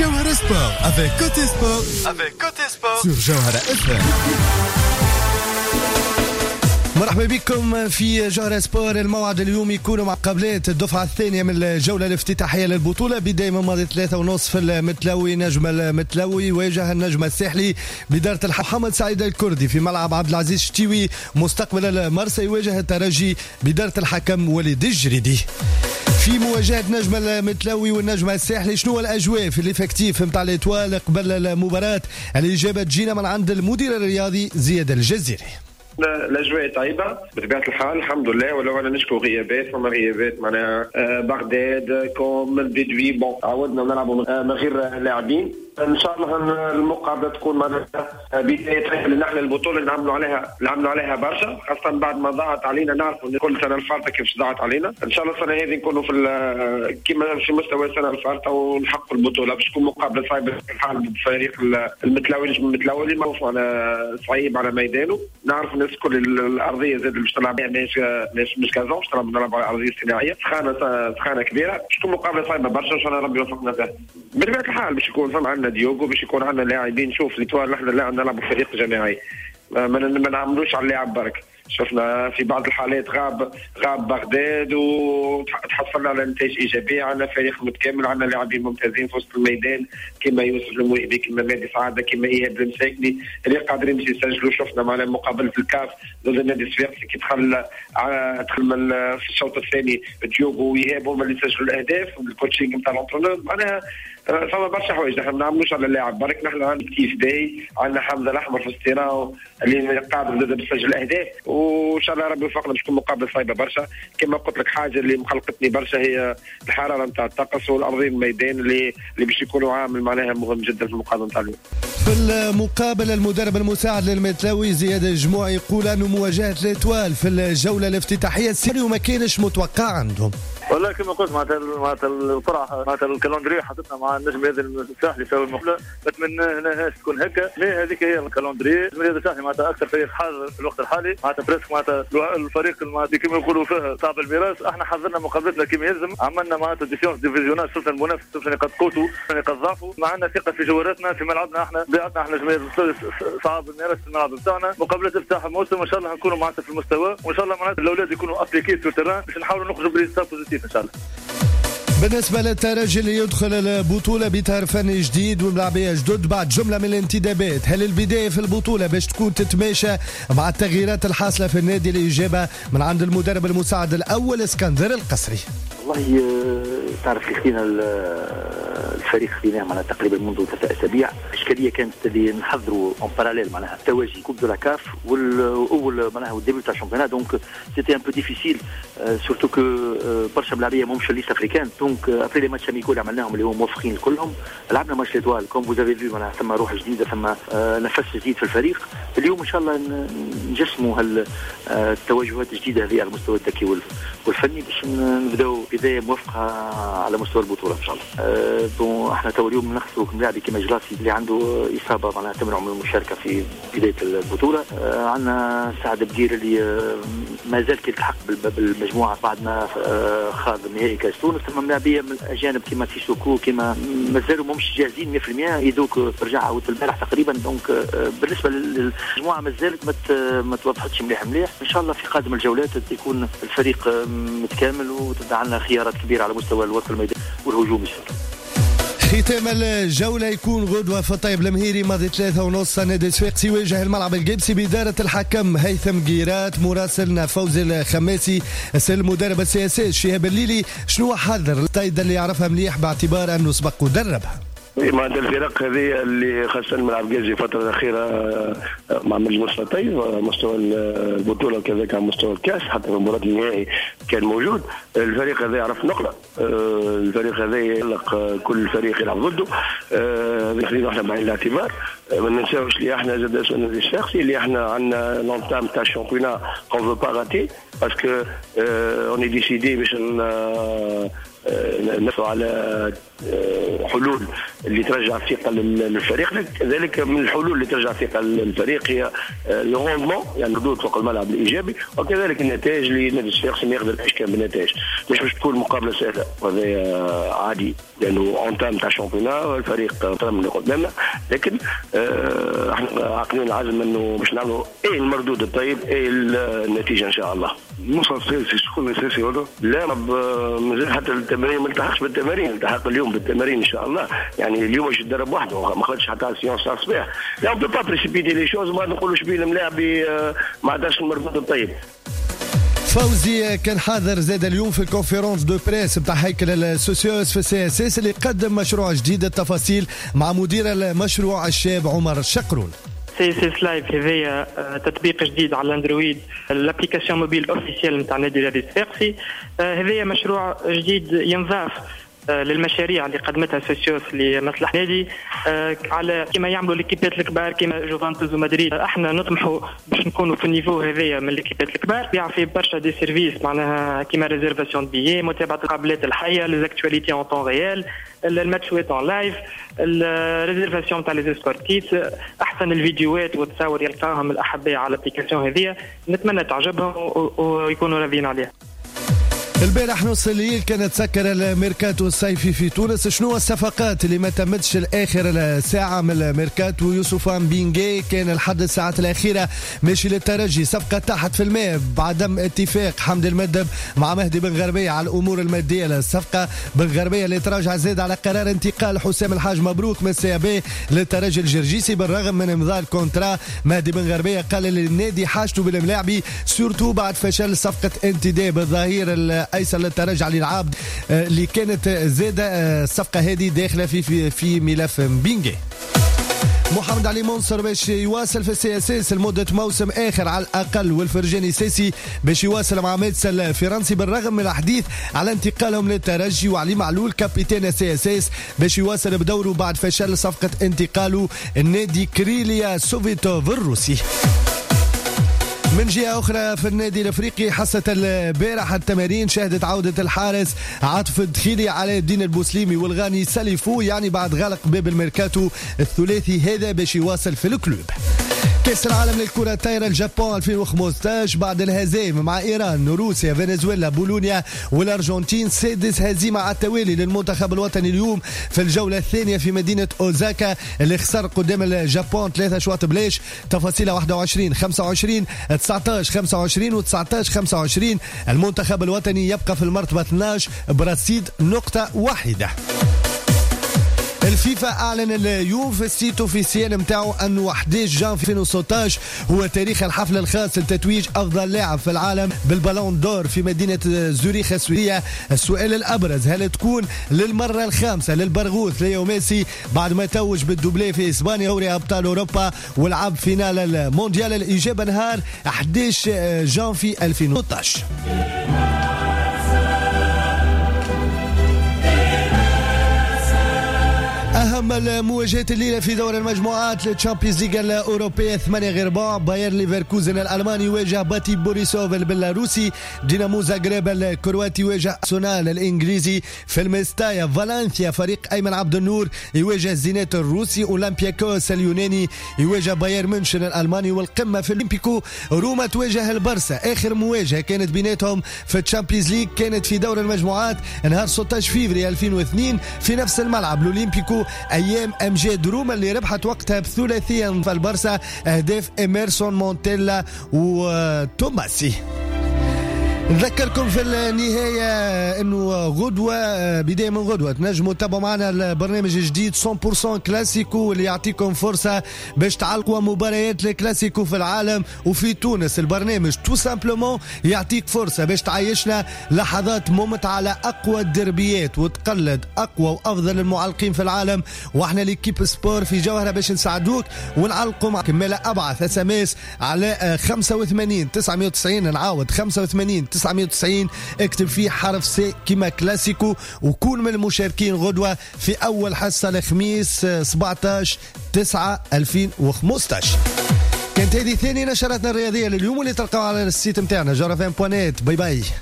Jawhara Sport avec Côté Sport sur Jawhara FM. مرحبا بكم في جوهرة سبور. الموعد اليوم يكون مع قبلات الدفعة الثانية من الجولة الافتتاحية للبطولة. بداية من ماضي 3:30 في المتلوي. نجم المتلوي واجه النجم الساحلي بإدارة محمد سعيد الكردي في ملعب عبد العزيز الشتيوي. مستقبل المرسى يواجه الترجي بإدارة الحكم وليد الجريدي. في مواجهة نجم المتلوي والنجم الساحلي، شنو الأجواء في الإفكتيف متاع الإتوال قبل المباراة؟ الإجابة تجينا من عند المدير الرياضي زياد الجزيري. الاجواء طيبه بطبيعه الحال الحمد لله، ولو انا نشكو غيابات فما غيابات معناها بغداد كوم البدوي بون عودنا نلعبوا من غير لاعبين. ان شاء الله المقابله تكون معناها بدايه نحن البطوله اللي عملوا عليها برشا، خاصه بعد ما ضاعت علينا. نعرفوا ان كل سنه الفارطه كيفاش ضاعت علينا. ان شاء الله السنه هذه نكونوا في كما في مستوى السنه الفارطه ونحققوا البطوله، باش تكون مقابله صعيبه الحال بفريق المتلوي. نجم المتلوي اللي معروف على صعيب على ميدانه. نعرف الناس كل الارضيه زاد اللي باش تلعب مش كازون، باش نلعب على ارضيه صناعيه سخانه كبيره. باش تكون مقابله صعيبه برشا، ان شاء الله ربي يوفقنا فيها. بطبيعه الحال باش يكون فما عندنا ديوغو، باش يكون عندنا لاعبين. شوف ليتوال نحن نلعب فريق جماعي، ما نعملوش على اللاعب برك. شفنا في بعض الحالات غاب بغداد وتحصلنا على نتائج ايجابيه. عندنا فريق متكامل، عندنا لاعبين ممتازين في وسط الميدان كما يوسف الموهبي، كما مادي سعاده، كما ايهاب المساكني اللي قادرين باش يسجلوا. شفنا معنا مقابله الكاف ضد النادي الصفاقسي كي دخل في الشوط الثاني ديوغو وإيهاب هما اللي سجلوا الاهداف والكوتشينغ نتاع الانترونور. معناها فما برشا حوايج نحن ما نعملوش على اللاعب برك. نحن عندنا كيف داي، عندنا حمزه الاحمر في الستيراو اللي قادر زاد يسجل اهداف، وان شاء الله ربي يوفقنا باش تكون مقابله صعيبه برشا. كما قلت لك حاجه اللي مخلقتني برشا هي الحراره نتاع الطقس والارضين الميدان اللي باش يكونوا عامل معناها مهم جدا في المقابله نتاع اليوم. في المقابله المدرب المساعد للمتلوي زياد الجموع يقول انه مواجهه الاتوال في الجوله الافتتاحيه السيناريو ما كانش متوقع عندهم. والله كما قلت معناتها الفرحه معناتها الكالندري حطتنا مع النجم هذا الساحلي سوى المقابله. نتمنى تكون هكا، ما هذيك هي الكالندري. النجم هذا الساحلي معناتها اكثر فريق حاضر في الوقت الحالي، معناتها بريسك معناتها الفريق اللي كما يقولوا فيه صعب الميراث. احنا حضرنا مقابلتنا كما يلزم، عملنا معناتها ديفيونس ديفيزيونات، شفنا المنافس، شفنا نقاط قوته، نقاط ضعفه. ما عندنا ثقه في جواراتنا في ملعبنا. احنا بيعتنا احنا جماهير صعب الميراث في الملعب بتاعنا. مقابله افتتاح الموسم ان شاء الله نكونوا معناتها في المستوى، وان شاء الله معناتها الاولاد يكونوا ابليكي في التيران باش نحاولوا نخرجوا بريزلت بوزيتيف ان شاء الله. بالنسبة للترجي اللي يدخل البطولة بإطار فني جديد وملاعبية جدد بعد جملة من الانتدابات، هل البداية في البطولة باش تكون تتماشى مع التغييرات الحاصلة في النادي؟ الإجابة من عند المدرب المساعد الأول اسكندر القصري. والله تعرف خلينا الفريق خليناه معناها تقريبا منذ 3 أسابيع. الاشكاليه كانت اللي نحضروا اون باراليل معناها تواجي كوب دو لا كاف واول معناها والديبي تاع الشامبيونات. دونك سيتي ان بو ديفيسيل سورتو كو برشا ملاعبيه ماهمش ليست افريكان. دونك ابري لي ماتش اميكول عملناهم اللي هو موفقين كلهم. لعبنا ماتش ليتوال كوم فوزافي فيو معناها ثم روح جديده، ثم نفس جديد في الفريق. اليوم ان شاء الله نجسموا التوجهات الجديده هذه على المستوى الذكي والفني باش نبداو بدايه موفقه على مستوى البطوله ان شاء الله. احنا تو اليوم نخسروا لاعب كيما جلاسي اللي عنده اصابه معناها تمنعه من المشاركه في بدايه البطوله. عندنا سعد بقير اللي ما زال يلتحق بالمجموعه بعد ما خاض نهائي كاس تونس. ثم لاعبيه من الاجانب كيما سيسوكو كيما مازالوا ماهمش جاهزين 100%. يدوك رجع عاود البارح تقريبا. دونك بالنسبه للمجموعه مازالت ما توضحتش مليح. ان شاء الله في قادم الجولات يكون الفريق متكامل وتبدا عندنا خيارات كبيره على مستوى الوسط الميدان والهجوم ان شاء الله. ختام الجولة يكون غدوة في الطيب المهيري ماضي 3:30 نادي الصفاقسي يواجه الملعب القبسي بإدارة الحكم هيثم قيرات. مراسلنا فوزي الخماسي المدرب السياسي شهاب الليلي شنو حذر الطايدة اللي يعرفها مليح باعتبار أنه سبق ودربها؟ مع الفرق هذه اللي خاصة الملعب الجازي الفترة الأخيرة مع مجموعة طيب مستوى البطولة كذلك على مستوى الكأس حتى في مباراة النهائي كان موجود. الفريق هذا يعرف نقلة، الفريق هذا يقلق كل فريق يلعب ضده. هذه خلينا احنا بعين الاعتبار. ما ننساوش اللي احنا زاد اسمنا الشخصي اللي احنا عندنا لونتام تاع الشامبيونات كون فو با راتي باسكو اوني ديسيدي باش نسعى على حلول اللي ترجع الثقه للفريق. كذلك من الحلول اللي ترجع الثقه للفريق هي الروندمون، يعني الردود فوق الملعب الايجابي، وكذلك النتائج اللي نادي الصفاقسي ما يقدر يعيش كان بالنتائج. مش باش تكون مقابله سهله وهذا عادي لانه اونتام تاع الشامبيونات الفريق طرم اللي قدامنا، لكن احنا عاقلين العزم انه باش نعملوا ايه المردود الطيب ايه النتيجه ان شاء الله. نوصل سياسي شكون اساسي ولا؟ لا مازال حتى التمارين ما التحقش بالتمارين، التحق اليوم بالتمارين ان شاء الله. يعني اليوم باش يتدرب وحده ما خدش حتى سيونس تاع الصباح. لا اون بو با بريسيبيتي لي شوز ما نقولوش بيه الملاعبي ما عندهاش المردود الطيب. فوزي كان حاضر زاد اليوم في الكونفيرونس دو بريس بتاع هيكل السوسيوس في السي اس اس اللي قدم مشروع جديد. التفاصيل مع مدير المشروع الشاب عمر الشقرون. سي اس اس لايف هذايا تطبيق جديد على الاندرويد، الابليكاسيون موبيل اوفيسيال نتاع نادي الصفاقسي. هذايا مشروع جديد ينضاف للمشاريع اللي قدمتها سوسيوس لمصلحة نادي على كما يعملوا ليكيبات الكبار كما جوفانتوس ومدريد. احنا نطمحوا باش نكونوا في النيفو هذايا من ليكيبات الكبار، يعطي برشا دي سيرفيس معناها كما ريزيرفاسيون بيي، متابعه القابلات الحيه، ليزاكتواليتي اون طون ريال، الماتشوات اون لايف، الريزيرفاسيون تاع لي سبورتيف، احسن الفيديوهات والتصاور يلقاهم الاحباء على الابليكاسيون هذه. نتمنى تعجبهم ويكونوا راضيين عليها. البارح نص الليل كانت تسكر الميركاتو الصيفي في تونس. شنو الصفقات اللي ما تمتش لاخر ساعه من الميركاتو؟ يوسفان بينجي كان لحد الساعات الاخيره ماشي للترجي، صفقه تحت في الماء بعدم اتفاق حمد المدب مع مهدي بن غربيه على الامور الماديه للصفقه. بن غربيه اللي تراجع زاد على قرار انتقال حسام الحاج مبروك من السي بي للترجي الجرجيسي بالرغم من امضاء الكونترا. مهدي بن غربيه قال للنادي حاجته بالملاعبي سورتو بعد فشل صفقه انتداب بالظهير ايسر للترجي علي العابد اللي كانت زاده الصفقه هذه داخله في ملف بينجي. محمد علي منصر باش يواصل في السي اس اس لمده موسم اخر على الاقل، والفرجاني سيسي باش يواصل مع ميتس الفرنسي بالرغم من الحديث على انتقالهم للترجي، وعلي معلول كابتن السي اس اس باش يواصل بدوره بعد فشل صفقه انتقاله النادي كريليا سوفيتوف الروسي. من جهة أخرى في النادي الأفريقي حصة البارح التمارين شهدت عودة الحارس عاطف الدخيلي على الدين البوسليمي والغاني ساليفو، يعني بعد غلق باب الميركاتو الثلاثي هذا باش يواصل في الكلوب. كأس العالم للكرة الطايرة اليابان 2015 بعد الهزائم مع إيران روسيا فنزويلا بولونيا والأرجنتين، سادس هزيمة على التوالي للمنتخب الوطني اليوم في الجولة الثانية في مدينة أوزاكا اللي خسر قدام اليابان 3 أشواط بلاش. تفاصيلها 21 25 19 25 و 19 25. المنتخب الوطني يبقى في المرتبة 12 برصيد نقطة واحدة. الفيفا اعلن اليوم في السيت اوفيسيال نتاعو انه 11 جانفي 2016 هو تاريخ الحفل الخاص لتتويج افضل لاعب في العالم بالبالون دور في مدينه زوريخ السويديه. السؤال الابرز، هل تكون للمره الخامسه للبرغوث ليو ميسي بعد ما توج بالدوبلي في اسبانيا دوري ابطال اوروبا ولعب فينال المونديال؟ الاجابه نهار 11 جانفي 2016. أهم المواجهات الليلة في دور المجموعات للتشامبيونز ليغ الأوروبية 8-4. باير ليفركوزن الألماني يواجه باتي بوريسوف البيلاروسي، دينامو زاغريب الكرواتي يواجه أرسنال الإنجليزي في المستايا، فالنسيا فريق أيمن عبد النور يواجه زينات الروسي، أولمبياكوس اليوناني يواجه باير مونشن الألماني، والقمة في الأولمبيكو روما تواجه البرسا. آخر مواجهة كانت بيناتهم في التشامبيونز ليغ كانت في دور المجموعات نهار 16 فيفري 2002 في نفس الملعب الأولمبيكو ايام امجاد روما اللي ربحت وقتها بثلاثيا في البرسا اهداف إميرسون مونتيلا وتوماسي. نذكركم في النهاية انه غدوة بداية من غدوة تنجموا تتابعوا معنا البرنامج الجديد 100% كلاسيكو اللي يعطيكم فرصة باش تعلقوا مباريات الكلاسيكو في العالم وفي تونس. البرنامج تو سامبلومون يعطيك فرصة باش تعيشنا لحظات ممتعة على اقوى الدربيات وتقلد اقوى وافضل المعلقين في العالم، واحنا ليكيب سبور في جوهرة باش نساعدوك ونعلقوا معك. مالا ابعث SMS على 85 990، نعاود 85 990 اكتب فيه حرف سي كيما كلاسيكو وكون من المشاركين غدوة في أول حصة الخميس 17/9/2015. كانت هذه ثاني نشراتنا الرياضية لليوم اللي تلقاو على السيت متاعنا جرفان.net. باي باي.